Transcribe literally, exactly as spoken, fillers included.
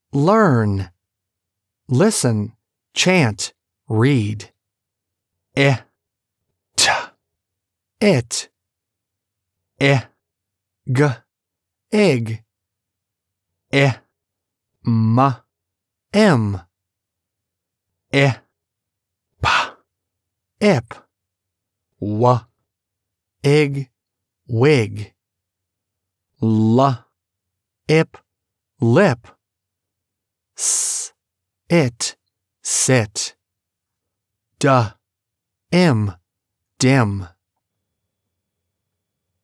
learn. Listen, chant, read. E, t, it. E, g, egg. E, m, m. E, p, ip. W, ig, wig. L, ip, lip. S, it, sit. D, im, dim.